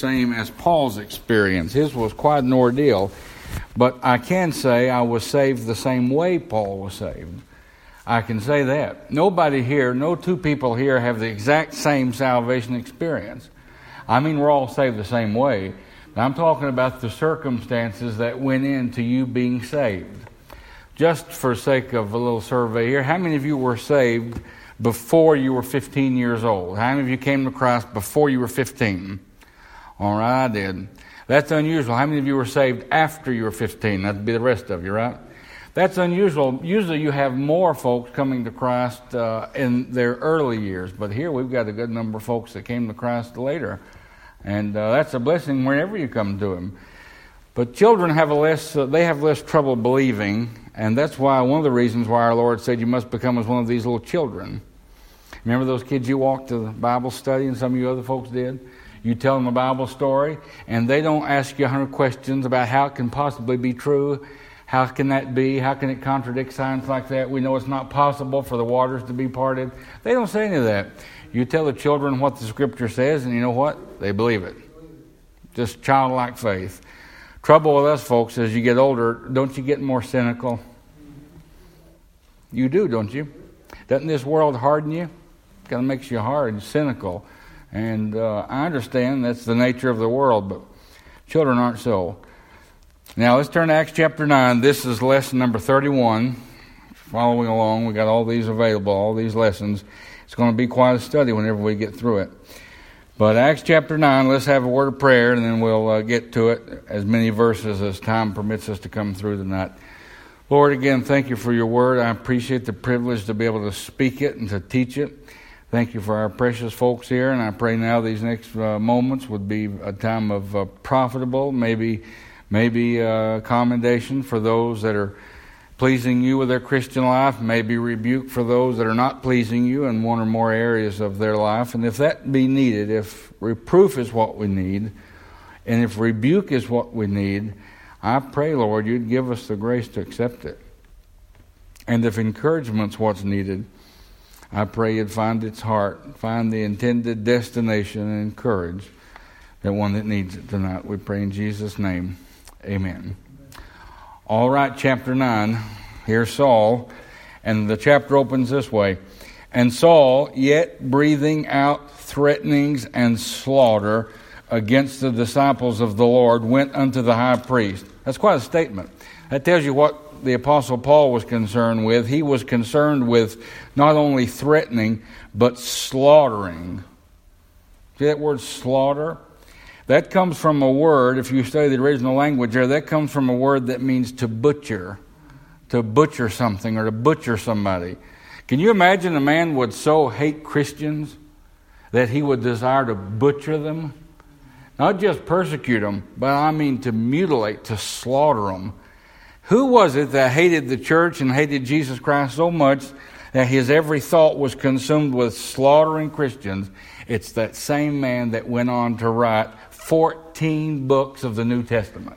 same as Paul's experience. His was quite an ordeal. But I can say I was saved the same way Paul was saved. I can say that. Nobody here, no two people here have the exact same salvation experience. I mean, we're all saved the same way. But I'm talking about the circumstances that went into you being saved. Just for sake of a little survey here, how many of you were saved before you were 15 years old? How many of you came to Christ before you were 15? All right, I did. That's unusual. How many of you were saved after you were 15? That'd be the rest of you, right? That's unusual. Usually you have more folks coming to Christ in their early years. But here we've got a good number of folks that came to Christ later. And that's a blessing whenever you come to Him. But children have less trouble believing. And that's why one of the reasons why our Lord said you must become as one of these little children. Remember those kids you walked to the Bible study and some of you other folks did? You tell them a Bible story, and they don't ask you 100 questions about how it can possibly be true. How can that be? How can it contradict science like that? We know it's not possible for the waters to be parted. They don't say any of that. You tell the children what the Scripture says, and you know what? They believe it. Just childlike faith. Trouble with us folks, as you get older, don't you get more cynical? You do, don't you? Doesn't this world harden you? It kind of makes you hard and cynical. And I understand that's the nature of the world, but children aren't so. Now let's turn to Acts chapter 9. This is lesson number 31. Following along, we got all these available, all these lessons. It's going to be quite a study whenever we get through it. But Acts chapter 9, let's have a word of prayer, and then we'll get to it, as many verses as time permits us to come through tonight. Lord, again, thank you for your word. I appreciate the privilege to be able to speak it and to teach it. Thank you for our precious folks here, and I pray now these next moments would be a time of profitable, maybe commendation for those that are pleasing you with their Christian life, maybe rebuke for those that are not pleasing you in one or more areas of their life. And if that be needed, if reproof is what we need, and if rebuke is what we need, I pray, Lord, you'd give us the grace to accept it. And if encouragement's what's needed, I pray you'd find its heart, find the intended destination, and encourage the one that needs it tonight. We pray in Jesus' name. Amen. All right, chapter 9. Here's Saul. And the chapter opens this way. And Saul, yet breathing out threatenings and slaughter against the disciples of the Lord, went unto the high priest. That's quite a statement. That tells you what the Apostle Paul was concerned with. He was concerned with not only threatening, but slaughtering. See that word slaughter? That comes from a word, if you study the original language there, that comes from a word that means to butcher something or to butcher somebody. Can you imagine a man would so hate Christians that he would desire to butcher them? Not just persecute them, but I mean to mutilate, to slaughter them. Who was it that hated the church and hated Jesus Christ so much that his every thought was consumed with slaughtering Christians? It's that same man that went on to write 14 books of the New Testament.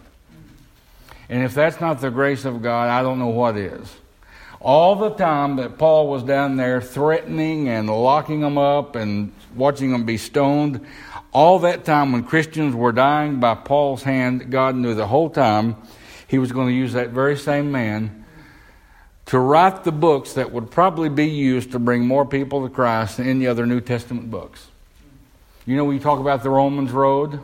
And if that's not the grace of God, I don't know what is. All the time that Paul was down there threatening and locking them up and watching them be stoned, all that time when Christians were dying by Paul's hand, God knew the whole time he was going to use that very same man to write the books that would probably be used to bring more people to Christ than any other New Testament books. You know, when you talk about the Romans road,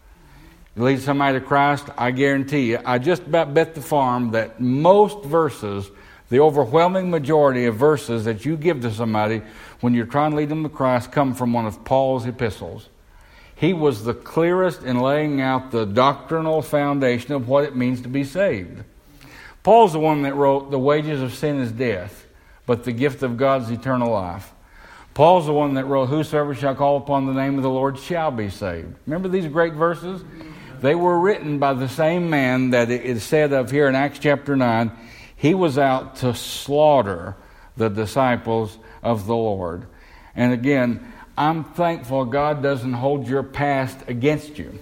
you lead somebody to Christ, I guarantee you, I just about bet the farm that most verses, the overwhelming majority of verses that you give to somebody when you're trying to lead them to Christ come from one of Paul's epistles. He was the clearest in laying out the doctrinal foundation of what it means to be saved. Paul's the one that wrote, the wages of sin is death, but the gift of God is eternal life. Paul's the one that wrote, whosoever shall call upon the name of the Lord shall be saved. Remember these great verses? They were written by the same man that it is said of here in Acts chapter 9. He was out to slaughter the disciples of the Lord. And again, I'm thankful God doesn't hold your past against you.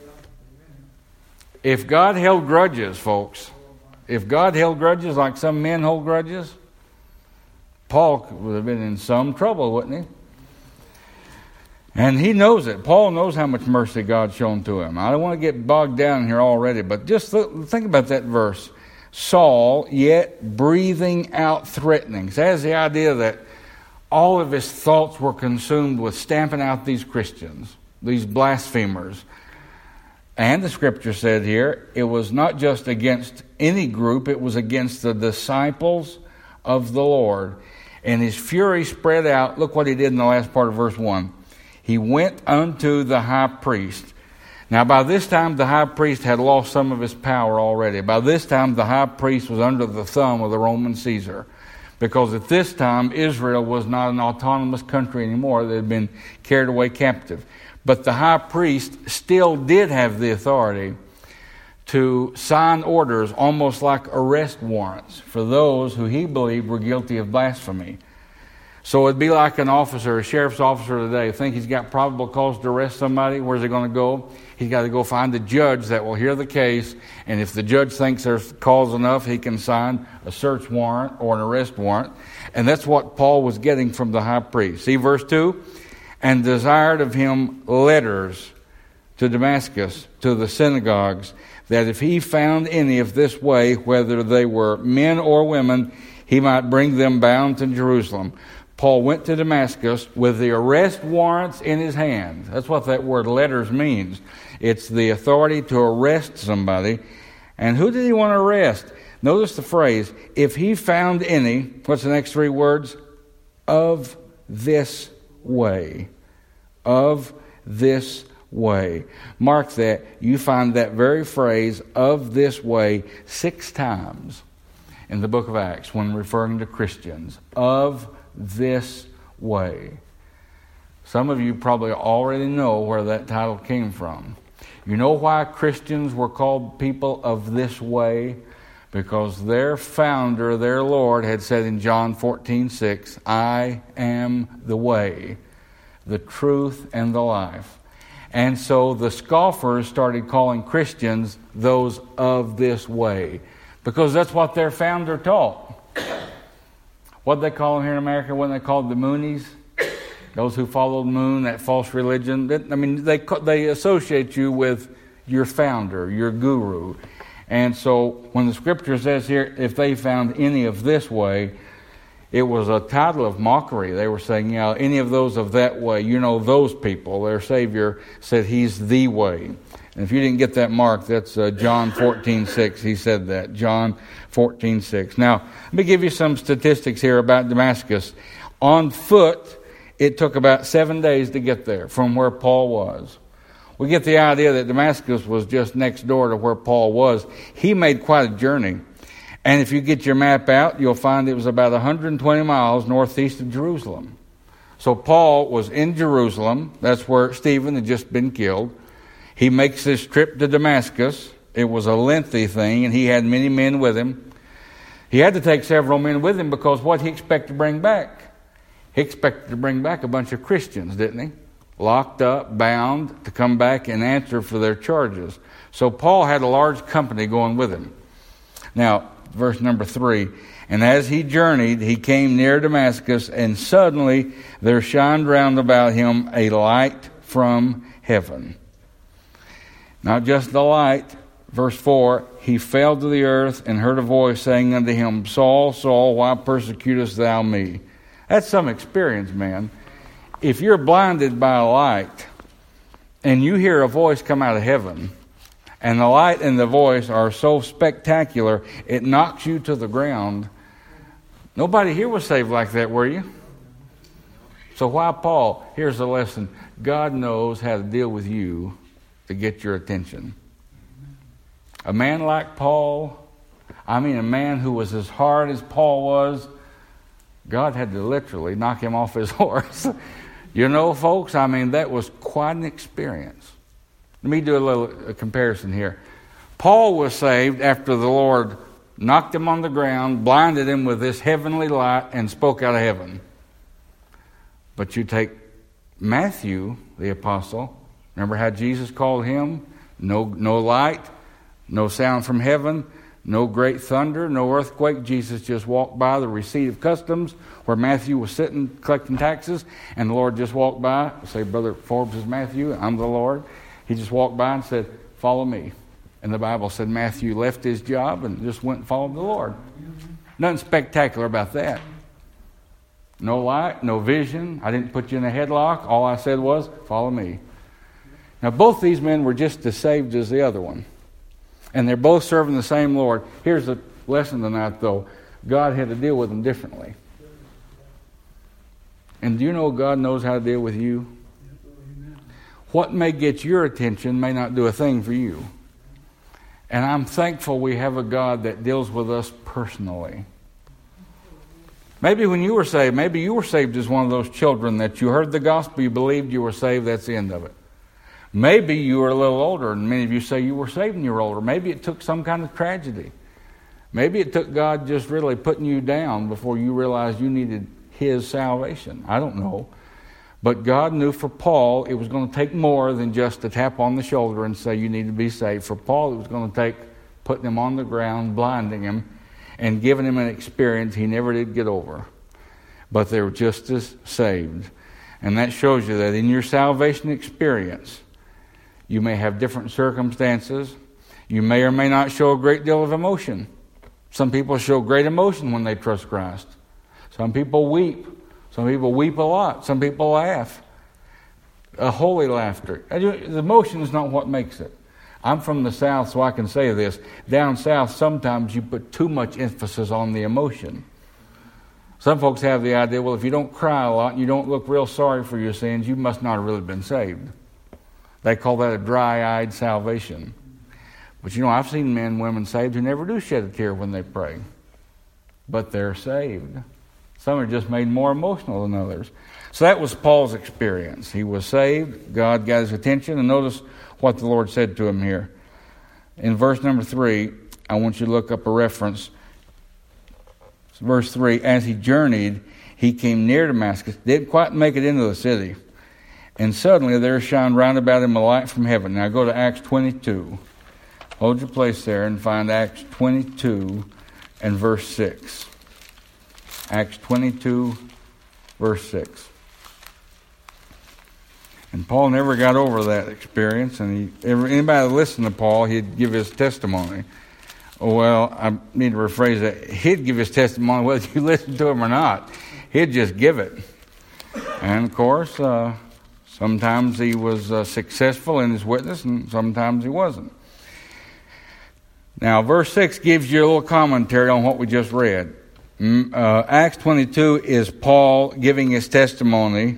If God held grudges, folks, if God held grudges like some men hold grudges, Paul would have been in some trouble, wouldn't he? And he knows it. Paul knows how much mercy God's shown to him. I don't want to get bogged down here already, but just think about that verse. Saul, yet breathing out threatenings. That has the idea that all of his thoughts were consumed with stamping out these Christians, these blasphemers. And the scripture said here, it was not just against any group, it was against the disciples of the Lord. And his fury spread out. Look what he did in the last part of verse 1. He went unto the high priest. Now by this time the high priest had lost some of his power already. By this time the high priest was under the thumb of the Roman Caesar. Because at this time Israel was not an autonomous country anymore. They had been carried away captive. But the high priest still did have the authority to sign orders almost like arrest warrants for those who he believed were guilty of blasphemy. So it'd be like an officer, a sheriff's officer today, think he's got probable cause to arrest somebody. Where's he going to go? He's got to go find the judge that will hear the case, and if the judge thinks there's cause enough, he can sign a search warrant or an arrest warrant. And that's what Paul was getting from the high priest. See verse 2? And desired of him letters to Damascus, to the synagogues, that if he found any of this way, whether they were men or women, he might bring them bound to Jerusalem. Paul went to Damascus with the arrest warrants in his hand. That's what that word letters means. It's the authority to arrest somebody. And who did he want to arrest? Notice the phrase, if he found any, what's the next three words? Of this way. Of this way. Mark that. You find that very phrase, of this way, 6 times in the book of Acts when referring to Christians. Of this way. Some of you probably already know where that title came from. You know why Christians were called people of this way? Because their founder, their Lord, had said in John 14:6, I am the way, the truth, and the life. And so the scoffers started calling Christians those of this way, because that's what their founder taught. What they call them here in America, when they called the Moonies, those who followed Moon, that false religion. They associate you with your founder, your guru. And so when the scripture says here, if they found any of this way, it was a title of mockery. They were saying, any of those of that way, those people. Their Savior said he's the way. And if you didn't get that mark, that's John 14:6. He said that, John 14:6. Now, let me give you some statistics here about Damascus. On foot, it took about 7 days to get there from where Paul was. We get the idea that Damascus was just next door to where Paul was. He made quite a journey. And if you get your map out, you'll find it was about 120 miles northeast of Jerusalem. So Paul was in Jerusalem. That's where Stephen had just been killed. He makes this trip to Damascus. It was a lengthy thing, and he had many men with him. He had to take several men with him because what he expected to bring back? He expected to bring back a bunch of Christians, didn't he? Locked up, bound, to come back and answer for their charges. So Paul had a large company going with him. Now, verse number 3, and as he journeyed, he came near Damascus, and suddenly there shined round about him a light from heaven. Not just the light. Verse 4, he fell to the earth and heard a voice saying unto him, Saul, Saul, why persecutest thou me? That's some experience, man. If you're blinded by a light and you hear a voice come out of heaven, and the light and the voice are so spectacular, it knocks you to the ground. Nobody here was saved like that, were you? So why Paul? Here's the lesson. God knows how to deal with you to get your attention. A man like Paul, a man who was as hard as Paul was, God had to literally knock him off his horse. Folks, that was quite an experience. Let me do a comparison here. Paul was saved after the Lord knocked him on the ground, blinded him with this heavenly light, and spoke out of heaven. But you take Matthew, the apostle, remember how Jesus called him? No light, no sound from heaven, No great thunder, no earthquake. Jesus just walked by the receipt of customs where Matthew was sitting collecting taxes, and the Lord just walked by. Say, Brother Forbes is Matthew, I'm the Lord. He just walked by and said, follow me. And the Bible said Matthew left his job and just went and followed the Lord. Nothing spectacular about that. No light, no vision. I didn't put you in a headlock. All I said was, follow me. Now, both these men were just as saved as the other one. And they're both serving the same Lord. Here's the lesson tonight, though. God had to deal with them differently. And do you know God knows how to deal with you? What may get your attention may not do a thing for you. And I'm thankful we have a God that deals with us personally. Maybe when you were saved, maybe you were saved as one of those children that you heard the gospel, you believed you were saved, that's the end of it. Maybe you were a little older, and many of you say you were saved when you were older. Maybe it took some kind of tragedy. Maybe it took God just really putting you down before you realized you needed His salvation. I don't know. But God knew for Paul it was going to take more than just a tap on the shoulder and say you need to be saved. For Paul it was going to take putting him on the ground, blinding him, and giving him an experience he never did get over. But they were just as saved. And that shows you that in your salvation experience, you may have different circumstances. You may or may not show a great deal of emotion. Some people show great emotion when they trust Christ. Some people weep. Some people weep a lot. Some people laugh. A holy laughter. The emotion is not what makes it. I'm from the South, so I can say this. Down South, sometimes you put too much emphasis on the emotion. Some folks have the idea, well, if you don't cry a lot and you don't look real sorry for your sins, you must not have really been saved. They call that a dry-eyed salvation. But you know, I've seen men and women saved who never do shed a tear when they pray. But they're saved. Some are just made more emotional than others. So that was Paul's experience. He was saved. God got his attention. And notice what the Lord said to him here. In verse number 3, I want you to look up a reference. Verse 3, as he journeyed, he came near Damascus, didn't quite make it into the city. And suddenly there shined round about him a light from heaven. Now go to Acts 22. Hold your place there and find Acts 22 and verse 6. Acts 22, verse 6. And Paul never got over that experience. And anybody that listened to Paul, he'd give his testimony. Well, I need to rephrase that. He'd give his testimony whether you listened to him or not. He'd just give it. And of course, sometimes he was successful in his witness, and sometimes he wasn't. Now, verse 6 gives you a little commentary on what we just read. Acts 22 is Paul giving his testimony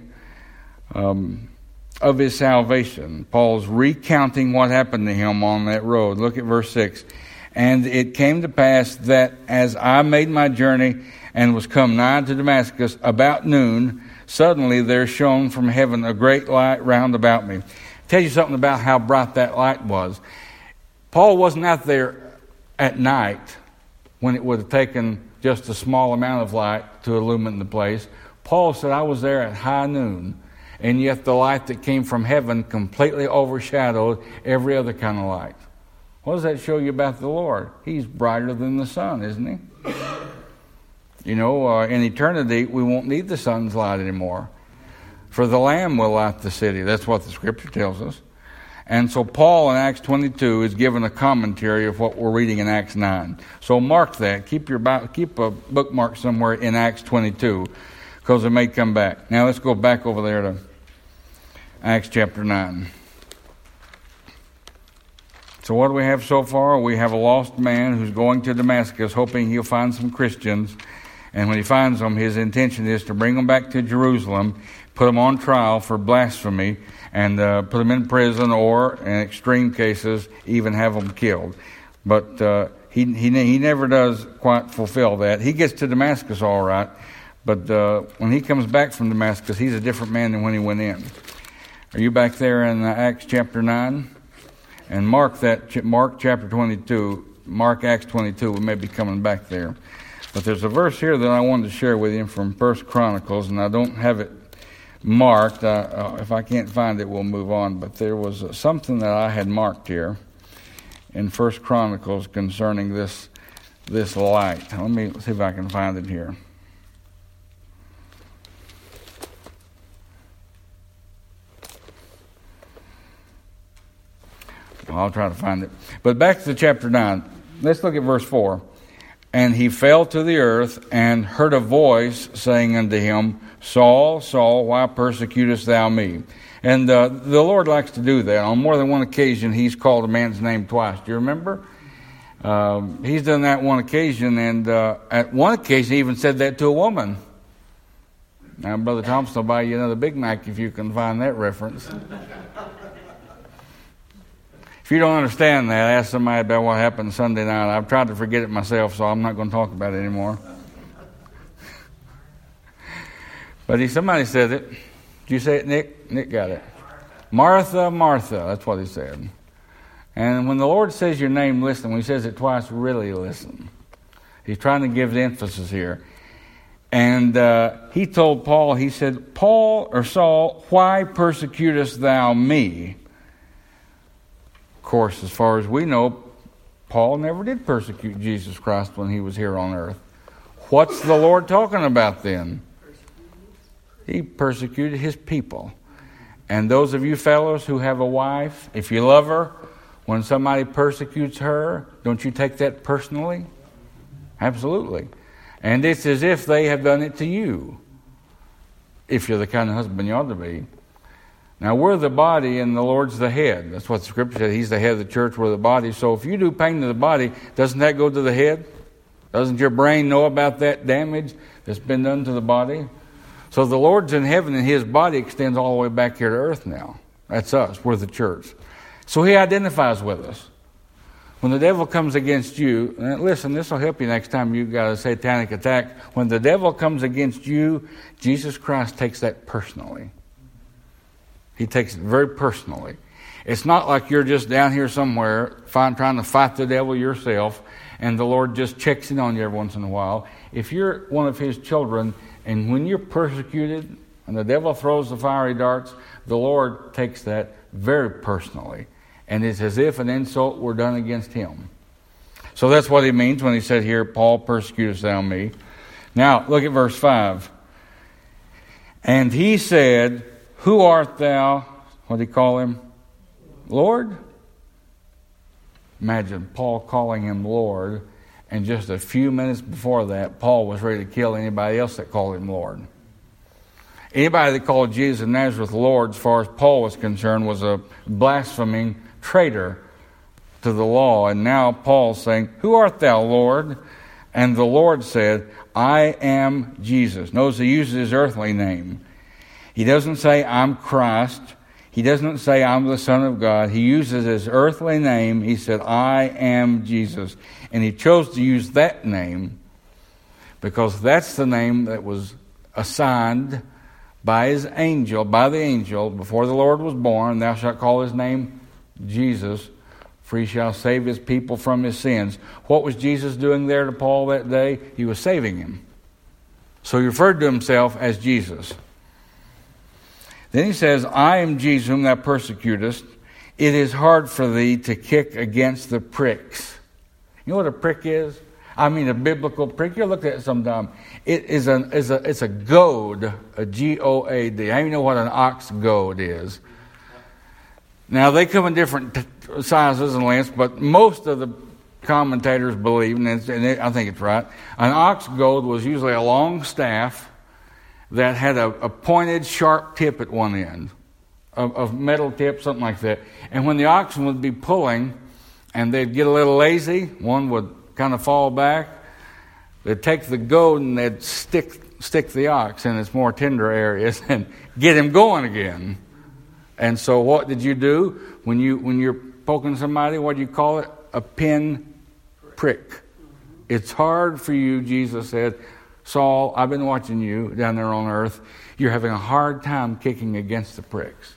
of his salvation. Paul's recounting what happened to him on that road. Look at verse 6. And it came to pass that as I made my journey and was come nigh to Damascus about noon, suddenly there shone from heaven a great light round about me. I'll tell you something about how bright that light was. Paul wasn't out there at night when it would have taken just a small amount of light to illumine the place. Paul said, I was there at high noon, and yet the light that came from heaven completely overshadowed every other kind of light. What does that show you about the Lord? He's brighter than the sun, isn't he? You know, in eternity, we won't need the sun's light anymore. For the Lamb will light the city. That's what the Scripture tells us. And so Paul in Acts 22 is given a commentary of what we're reading in Acts 9. So mark that. Keep a bookmark somewhere in Acts 22, because it may come back. Now let's go back over there to Acts chapter 9. So what do we have so far? We have a lost man who's going to Damascus, hoping he'll find some Christians. And when he finds them, his intention is to bring them back to Jerusalem, put them on trial for blasphemy, and put them in prison, or, in extreme cases, even have them killed. But he never does quite fulfill that. He gets to Damascus all right, but when he comes back from Damascus, he's a different man than when he went in. Are you back there in Acts chapter 9? And Mark chapter 22, Mark Acts 22, we may be coming back there. But there's a verse here that I wanted to share with you from 1 Chronicles, and I don't have it marked. If I can't find it, we'll move on. But there was something that I had marked here in 1 Chronicles concerning this this light. Let me see if I can find it here. I'll try to find it. But back to chapter 9. Let's look at verse 4. And he fell to the earth and heard a voice saying unto him, Saul, Saul, why persecutest thou me? And the Lord likes to do that. On more than one occasion, he's called a man's name twice. Do you remember? He's done that one occasion, and at one occasion he even said that to a woman. Now, Brother Thompson will buy you another Big Mac if you can find that reference. If you don't understand that, ask somebody about what happened Sunday night. I've tried to forget it myself, so I'm not going to talk about it anymore. But somebody said it. Did you say it, Nick? Nick got it. Martha, Martha. That's what he said. And when the Lord says your name, listen. When he says it twice, really listen. He's trying to give the emphasis here. And he told Paul, he said, Paul or Saul, why persecutest thou me? Of course, as far as we know, Paul never did persecute Jesus Christ when he was here on earth. What's the Lord talking about then? He persecuted his people. And those of you fellows who have a wife, if you love her, when somebody persecutes her, don't you take that personally? Absolutely. And it's as if they have done it to you, if you're the kind of husband you ought to be. Now, we're the body and the Lord's the head. That's what the Scripture said. He's the head of the church, we're the body. So if you do pain to the body, doesn't that go to the head? Doesn't your brain know about that damage that's been done to the body? So the Lord's in heaven and his body extends all the way back here to earth now. That's us. We're the church. So he identifies with us. When the devil comes against you, and listen, this will help you next time you've got a satanic attack. When the devil comes against you, Jesus Christ takes that personally. He takes it very personally. It's not like you're just down here somewhere trying to fight the devil yourself, and the Lord just checks in on you every once in a while. If you're one of his children, and when you're persecuted, and the devil throws the fiery darts, the Lord takes that very personally. And it's as if an insult were done against him. So that's what he means when he said here, Paul, persecutest thou me. Now, look at verse 5. And he said, who art thou? What did he call him? Lord? Imagine Paul calling him Lord, and just a few minutes before that, Paul was ready to kill anybody else that called him Lord. Anybody that called Jesus of Nazareth Lord, as far as Paul was concerned, was a blaspheming traitor to the law. And now Paul's saying, who art thou, Lord? And the Lord said, I am Jesus. Notice he uses his earthly name. He doesn't say, I'm Christ. He doesn't say, I'm the Son of God. He uses his earthly name. He said, I am Jesus. And he chose to use that name because that's the name that was assigned by the angel, before the Lord was born. Thou shalt call his name Jesus, for he shall save his people from his sins. What was Jesus doing there to Paul that day? He was saving him. So he referred to himself as Jesus. Then he says, I am Jesus whom thou persecutest. It is hard for thee to kick against the pricks. You know what a prick is? I mean a biblical prick. You looked at it sometime. It's a goad, a G-O-A-D. I even know what an ox goad is. Now they come in different sizes and lengths, but most of the commentators believe, and I think it's right, an ox goad was usually a long staff that had a pointed, sharp tip at one end, of metal tip, something like that. And when the oxen would be pulling, and they'd get a little lazy, one would kind of fall back, they'd take the goad and they'd stick the ox in its more tender areas and get him going again. And so what did you do? When you're poking somebody, what do you call it? A pin prick. It's hard for you, Jesus said, Saul, I've been watching you down there on earth. You're having a hard time kicking against the pricks.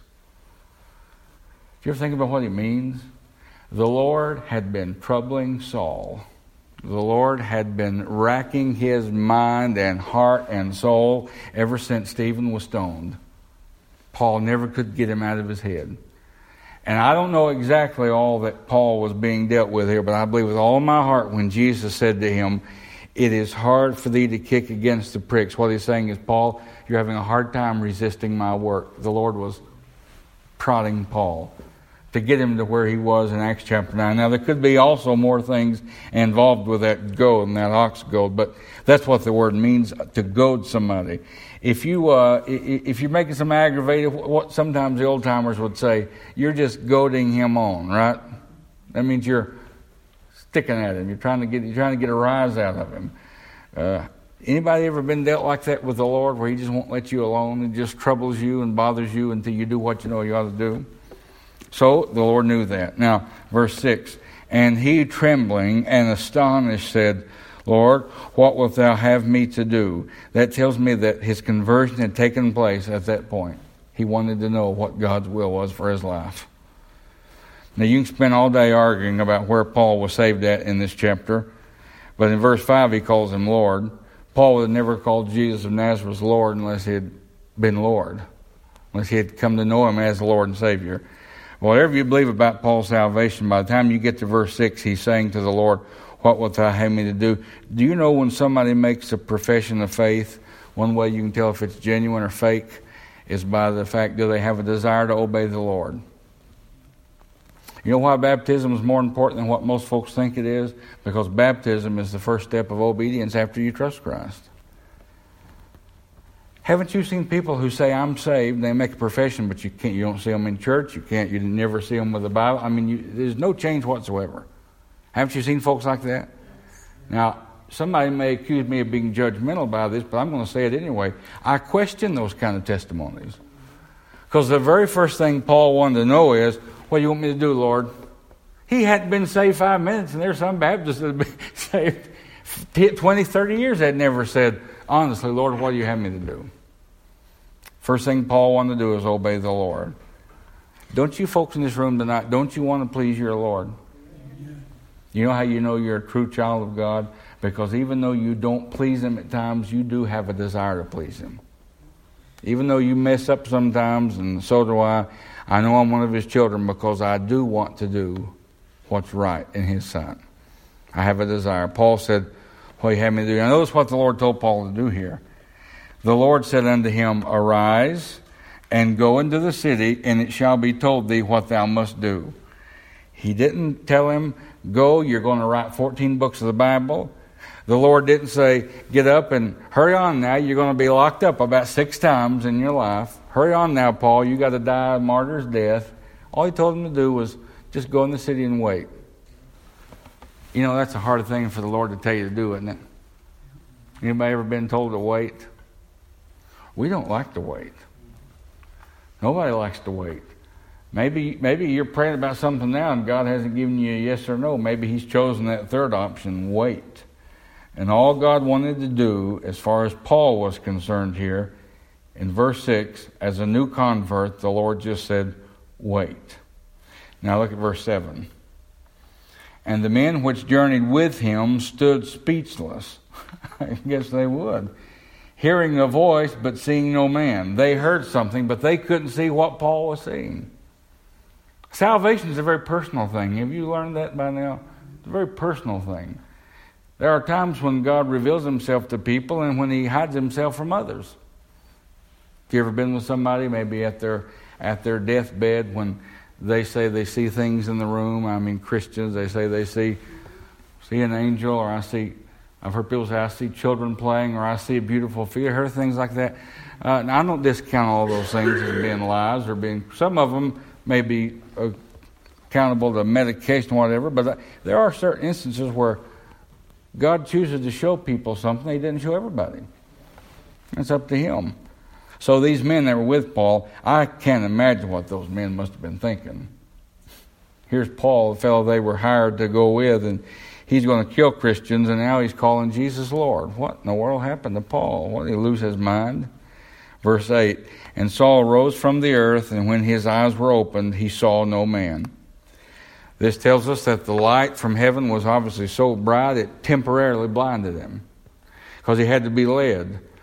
Do you ever think about what he means? The Lord had been troubling Saul. The Lord had been racking his mind and heart and soul ever since Stephen was stoned. Paul never could get him out of his head. And I don't know exactly all that Paul was being dealt with here, but I believe with all my heart when Jesus said to him, "It is hard for thee to kick against the pricks." What he's saying is, Paul, you're having a hard time resisting my work. The Lord was prodding Paul to get him to where he was in Acts chapter 9. Now, there could be also more things involved with that goad and that ox goad, but that's what the word means, to goad somebody. If you're making some aggravated, what sometimes the old timers would say, you're just goading him on, right? That means you're sticking at him. You're trying to get a rise out of him. Anybody ever been dealt like that with the Lord, where He just won't let you alone and just troubles you and bothers you until you do what you know you ought to do? So the Lord knew that. Now, verse 6, and he, trembling and astonished, said, Lord, what wilt thou have me to do? That tells me that his conversion had taken place at that point. He wanted to know what God's will was for his life. Now, you can spend all day arguing about where Paul was saved at in this chapter, but in verse 5 he calls him Lord. Paul would have never called Jesus of Nazareth Lord unless he had been Lord, unless he had come to know him as Lord and Savior. Whatever you believe about Paul's salvation, by the time you get to verse 6, he's saying to the Lord, what wilt thou have me to do? Do you know when somebody makes a profession of faith, one way you can tell if it's genuine or fake is by the fact, do they have a desire to obey the Lord? You know why baptism is more important than what most folks think it is? Because baptism is the first step of obedience after you trust Christ. Haven't you seen people who say, I'm saved, and they make a profession, but you don't see them in church, you never see them with the Bible? I mean, there's no change whatsoever. Haven't you seen folks like that? Now, somebody may accuse me of being judgmental about this, but I'm going to say it anyway. I question those kind of testimonies. Because the very first thing Paul wanted to know is, what do you want me to do, Lord? He hadn't been saved 5 minutes, and there's some Baptists that have been saved 20, 30 years that never said, honestly, Lord, what do you have me to do? First thing Paul wanted to do is obey the Lord. Don't you folks in this room tonight, don't you want to please your Lord? You know how you know you're a true child of God? Because even though you don't please Him at times, you do have a desire to please Him. Even though you mess up sometimes, and so do I know I'm one of His children because I do want to do what's right in His sight. I have a desire. Paul said, what do you have me to do? Now notice what the Lord told Paul to do here. The Lord said unto him, arise and go into the city, and it shall be told thee what thou must do. He didn't tell him, go, you're going to write 14 books of the Bible. The Lord didn't say, get up and hurry on now. You're going to be locked up about 6 times in your life. Hurry on now, Paul. You got to die a martyr's death. All He told him to do was just go in the city and wait. You know, that's a hard thing for the Lord to tell you to do, isn't it? Anybody ever been told to wait? We don't like to wait. Nobody likes to wait. Maybe you're praying about something now and God hasn't given you a yes or no. Maybe He's chosen that third option, wait. And all God wanted to do, as far as Paul was concerned here, in verse 6, as a new convert, the Lord just said, wait. Now look at verse 7. And the men which journeyed with him stood speechless. I guess they would. Hearing a voice, but seeing no man. They heard something, but they couldn't see what Paul was seeing. Salvation is a very personal thing. Have you learned that by now? It's a very personal thing. There are times when God reveals Himself to people and when He hides Himself from others. Have you ever been with somebody, maybe at their deathbed, when they say they see things in the room? I mean, Christians, they say they see an angel, or I've heard people say, I see children playing, or I see a beautiful field. I heard things like that. Now, I don't discount all those things as being lies, some of them may be accountable to medication or whatever, but there are certain instances where God chooses to show people something He didn't show everybody. It's up to Him. So these men that were with Paul, I can't imagine what those men must have been thinking. Here's Paul, the fellow they were hired to go with, and he's going to kill Christians, and now he's calling Jesus Lord. What in the world happened to Paul? What, did he lose his mind? Verse 8, and Saul rose from the earth, and when his eyes were opened, he saw no man. This tells us that the light from heaven was obviously so bright it temporarily blinded him, because he had to be led.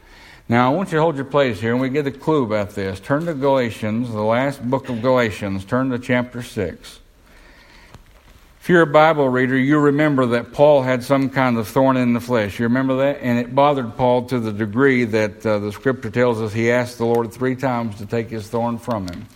Now, I want you to hold your place here, and we get a clue about this. Turn to Galatians, the last book of Galatians. Turn to chapter 6. If you're a Bible reader, you remember that Paul had some kind of thorn in the flesh. You remember that? And it bothered Paul to the degree that the Scripture tells us he asked the Lord 3 times to take his thorn from him.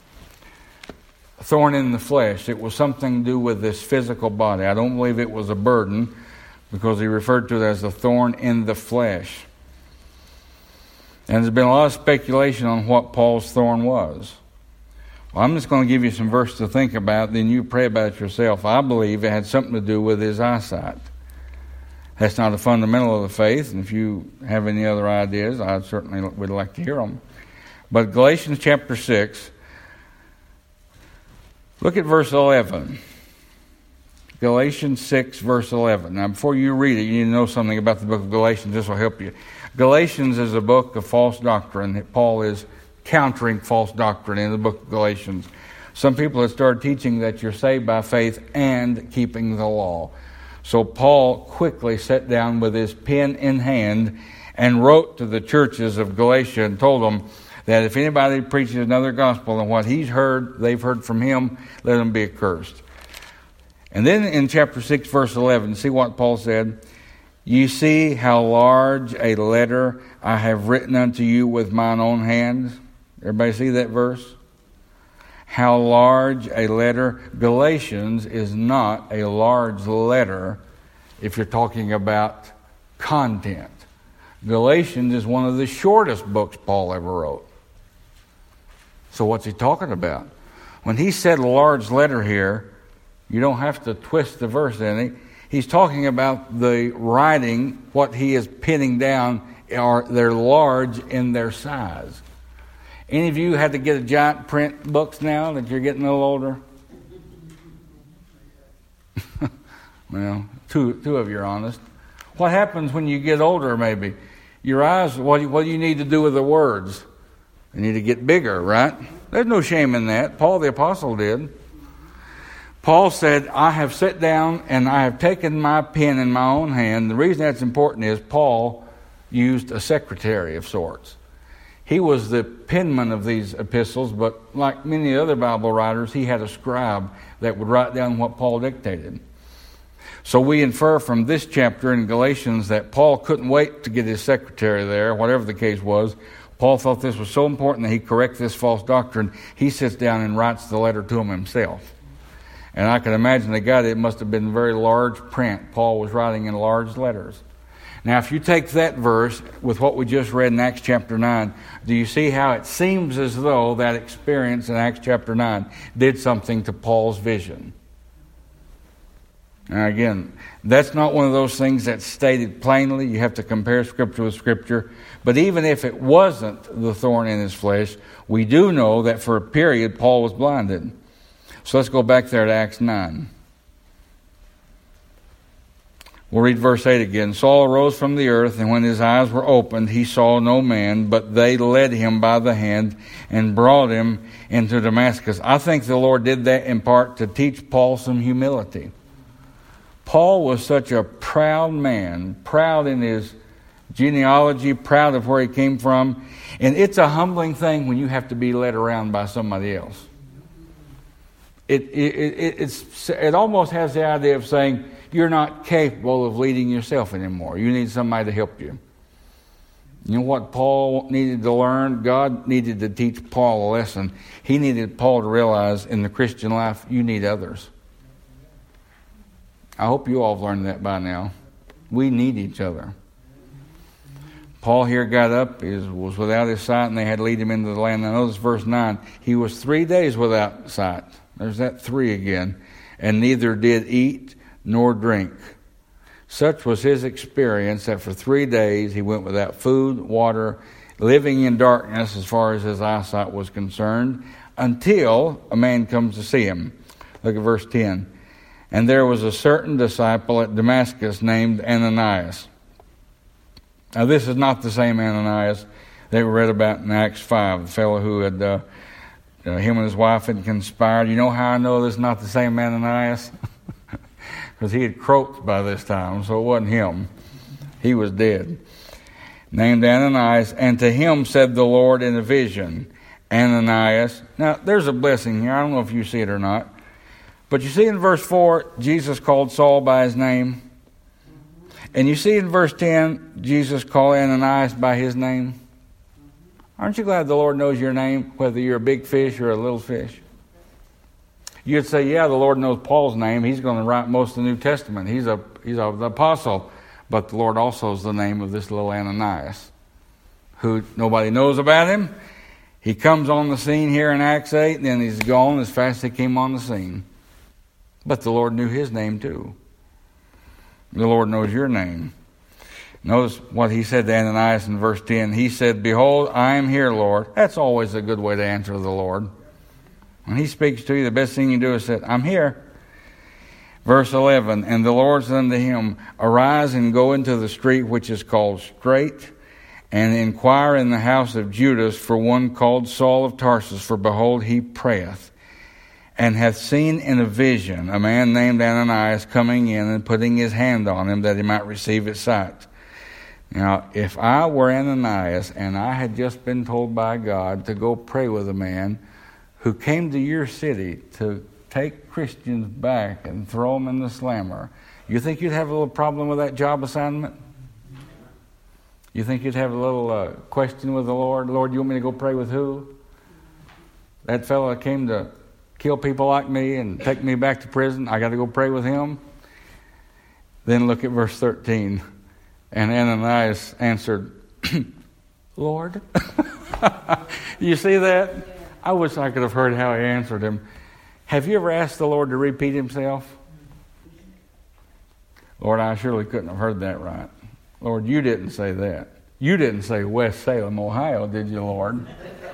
A thorn in the flesh. It was something to do with this physical body. I don't believe it was a burden, because he referred to it as a thorn in the flesh. And there's been a lot of speculation on what Paul's thorn was. Well, I'm just going to give you some verses to think about, then you pray about it yourself. I believe it had something to do with his eyesight. That's not a fundamental of the faith, and if you have any other ideas, I certainly would like to hear them. But Galatians chapter 6, look at verse 11. Galatians 6, verse 11. Now, before you read it, you need to know something about the book of Galatians. This will help you. Galatians is a book of false doctrine. Paul is countering false doctrine in the book of Galatians. Some people have started teaching that you're saved by faith and keeping the law. So Paul quickly sat down with his pen in hand and wrote to the churches of Galatia and told them that if anybody preaches another gospel than what they've heard from him, let them be accursed. And then in chapter 6, verse 11, see what Paul said? You see how large a letter I have written unto you with mine own hands. Everybody see that verse? How large a letter. Galatians is not a large letter if you're talking about content. Galatians is one of the shortest books Paul ever wrote. So what's he talking about? When he said a large letter here, you don't have to twist the verse any. He's talking about the writing, what he is pinning down, they're large in their size. Any of you had to get a giant print books now that you're getting a little older? Well, two of you are honest. What happens when you get older, maybe? Your eyes, what do you need to do with the words? They need to get bigger, right? There's no shame in that. Paul the Apostle did. Paul said, I have sat down and I have taken my pen in my own hand. The reason that's important is Paul used a secretary of sorts. He was the penman of these epistles, but like many other Bible writers, he had a scribe that would write down what Paul dictated. So we infer from this chapter in Galatians that Paul couldn't wait to get his secretary there, whatever the case was. Paul thought this was so important that he correct this false doctrine. He sits down and writes the letter to him himself. And I can imagine it must have been very large print. Paul was writing in large letters. Now, if you take that verse with what we just read in Acts chapter 9, do you see how it seems as though that experience in Acts chapter 9 did something to Paul's vision? Now, again, that's not one of those things that's stated plainly. You have to compare Scripture with Scripture. But even if it wasn't the thorn in his flesh, we do know that for a period Paul was blinded. So let's go back there to Acts 9. We'll read verse 8 again. Saul arose from the earth, and when his eyes were opened, he saw no man, but they led him by the hand and brought him into Damascus. I think the Lord did that in part to teach Paul some humility. Paul was such a proud man, proud in his genealogy, proud of where he came from. And it's a humbling thing when you have to be led around by somebody else. It almost has the idea of saying, you're not capable of leading yourself anymore. You need somebody to help you. You know what Paul needed to learn? God needed to teach Paul a lesson. He needed Paul to realize in the Christian life, you need others. I hope you all have learned that by now. We need each other. Paul here got up, was without his sight, and they had to lead him into the land. Now notice verse 9. He was 3 days without sight. There's that 3 again. And neither did eat nor drink. Such was his experience that for 3 days he went without food, water, living in darkness as far as his eyesight was concerned, until a man comes to see him. Look at verse 10. And there was a certain disciple at Damascus named Ananias. Now this is not the same Ananias that we read about in Acts 5, the fellow who had, him and his wife had conspired. You know how I know this is not the same Ananias? Because he had croaked by this time, so it wasn't him. He was dead. named Ananias, and to him said the Lord in a vision, Ananias. Now, there's a blessing here. I don't know if you see it or not. But you see in verse 4, Jesus called Saul by his name. And you see in verse 10, Jesus called Ananias by his name. Aren't you glad the Lord knows your name, whether you're a big fish or a little fish? You'd say, yeah, the Lord knows Paul's name. He's going to write most of the New Testament. He's the apostle. But the Lord also is the name of this little Ananias, who nobody knows about him. He comes on the scene here in Acts 8, and then he's gone as fast as he came on the scene. But the Lord knew his name too. The Lord knows your name. Notice what he said to Ananias in verse 10. He said, behold, I am here, Lord. That's always a good way to answer the Lord. When he speaks to you, the best thing you do is say, I'm here. Verse 11, and the Lord said unto him, arise and go into the street which is called Straight, and inquire in the house of Judas for one called Saul of Tarsus, for behold, he prayeth, and hath seen in a vision a man named Ananias coming in and putting his hand on him that he might receive his sight. Now, if I were Ananias and I had just been told by God to go pray with a man who came to your city to take Christians back and throw them in the slammer, you think you'd have a little problem with that job assignment? You think you'd have a little question with the Lord? Lord, you want me to go pray with who? That fellow came to kill people like me and take me back to prison. I got to go pray with him? Then look at verse 13. And Ananias answered, Lord? You see that? I wish I could have heard how he answered him. Have you ever asked the Lord to repeat himself? Lord, I surely couldn't have heard that right. Lord, you didn't say that. You didn't say West Salem, Ohio, did you, Lord?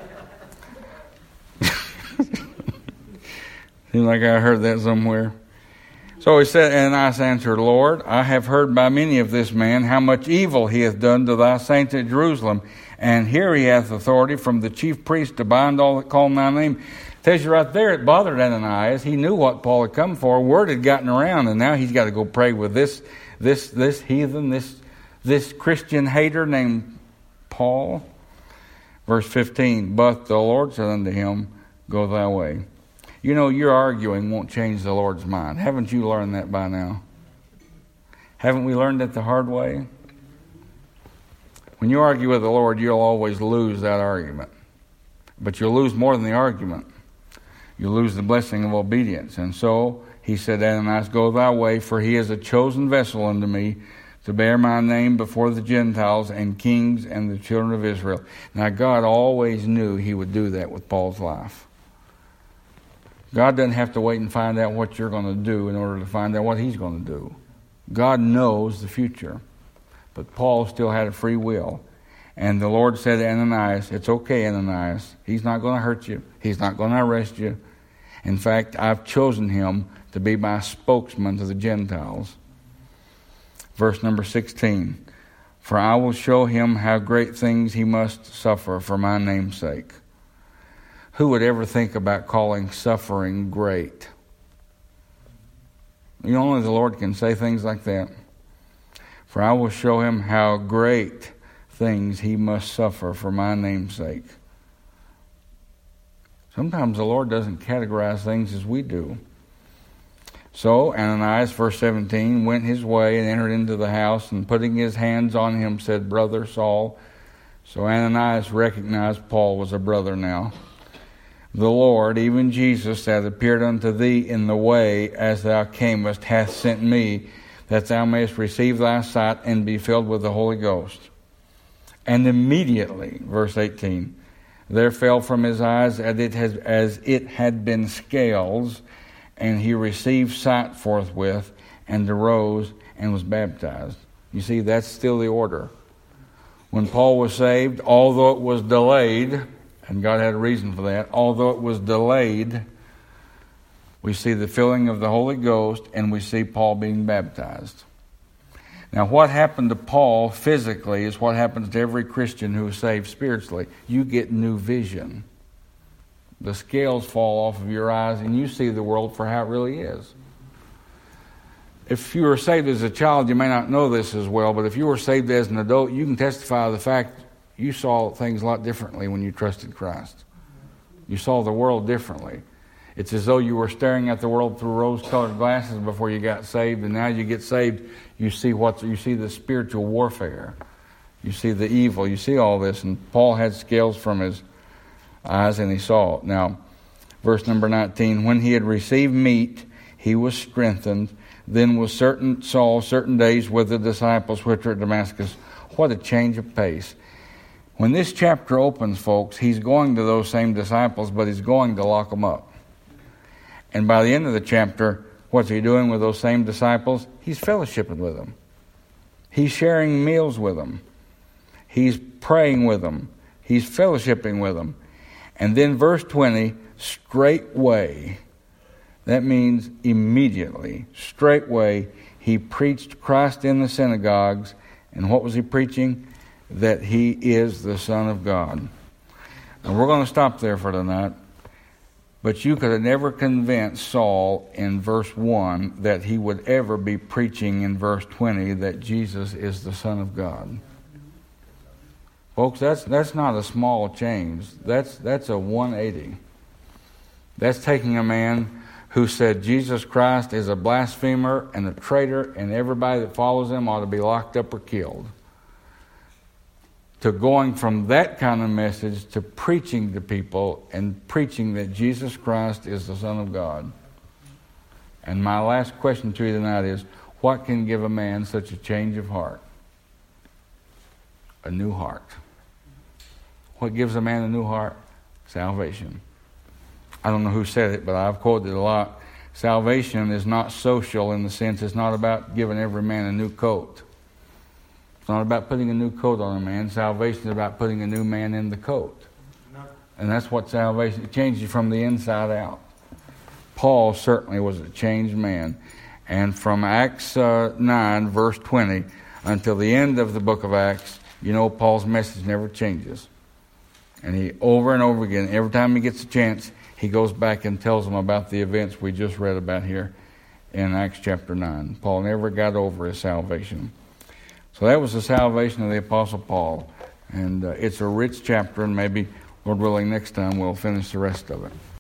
Seems like I heard that somewhere. So he said, Ananias answered, Lord, I have heard by many of this man how much evil he hath done to thy saints at Jerusalem. And here he hath authority from the chief priest to bind all that call thy name. Tells you right there, it bothered Ananias. He knew what Paul had come for. Word had gotten around, and now he's got to go pray with this heathen, this Christian hater named Paul. Verse 15, but the Lord said unto him, go thy way. You know, your arguing won't change the Lord's mind. Haven't you learned that by now? Haven't we learned it the hard way? When you argue with the Lord, you'll always lose that argument. But you'll lose more than the argument. You'll lose the blessing of obedience. And so he said, Ananias, go thy way, for he is a chosen vessel unto me to bear my name before the Gentiles and kings and the children of Israel. Now, God always knew he would do that with Paul's life. God doesn't have to wait and find out what you're going to do in order to find out what he's going to do. God knows the future. But Paul still had a free will. And the Lord said to Ananias, it's okay, Ananias. He's not going to hurt you. He's not going to arrest you. In fact, I've chosen him to be my spokesman to the Gentiles. Verse number 16. For I will show him how great things he must suffer for my name's sake. Who would ever think about calling suffering great? You know, only the Lord can say things like that. For I will show him how great things he must suffer for my name's sake. Sometimes the Lord doesn't categorize things as we do. So Ananias, verse 17, went his way and entered into the house, and putting his hands on him said, Brother Saul. So Ananias recognized Paul was a brother now. The Lord, even Jesus, that appeared unto thee in the way as thou camest, hath sent me, that thou mayest receive thy sight and be filled with the Holy Ghost. And immediately, verse 18, there fell from his eyes as it had been scales, and he received sight forthwith, and arose and was baptized. You see, that's still the order. When Paul was saved, although it was delayed, and God had a reason for that, although it was delayed, we see the filling of the Holy Ghost, and we see Paul being baptized. Now, what happened to Paul physically is what happens to every Christian who is saved spiritually. You get new vision. The scales fall off of your eyes, and you see the world for how it really is. If you were saved as a child, you may not know this as well, but if you were saved as an adult, you can testify to the fact you saw things a lot differently when you trusted Christ. You saw the world differently. It's as though you were staring at the world through rose-colored glasses before you got saved, and now you get saved, you see the spiritual warfare. You see the evil. You see all this. And Paul had scales from his eyes, and he saw it. Now, verse number 19, when he had received meat, he was strengthened. Then was Saul certain days with the disciples which were at Damascus. What a change of pace. When this chapter opens, folks, he's going to those same disciples, but he's going to lock them up. And by the end of the chapter, what's he doing with those same disciples? He's fellowshipping with them. He's sharing meals with them. He's praying with them. He's fellowshipping with them. And then verse 20, straightway. That means immediately, straightway, he preached Christ in the synagogues. And what was he preaching? That he is the Son of God. And we're going to stop there for tonight. But you could have never convinced Saul in verse 1 that he would ever be preaching in verse 20 that Jesus is the Son of God. Folks, that's not a small change. That's a 180. That's taking a man who said Jesus Christ is a blasphemer and a traitor and everybody that follows him ought to be locked up or killed, to going from that kind of message to preaching to people and preaching that Jesus Christ is the Son of God. And my last question to you tonight is, what can give a man such a change of heart? A new heart. What gives a man a new heart? Salvation. I don't know who said it, but I've quoted it a lot. Salvation is not social in the sense it's not about giving every man a new coat. It's not about putting a new coat on a man. Salvation is about putting a new man in the coat. And that's what salvation, it changes you from the inside out. Paul certainly was a changed man. And from Acts 9, verse 20, until the end of the book of Acts, you know Paul's message never changes. And he, over and over again, every time he gets a chance, he goes back and tells them about the events we just read about here in Acts chapter 9. Paul never got over his salvation. So that was the salvation of the Apostle Paul. And it's a rich chapter, and maybe, Lord willing, next time we'll finish the rest of it.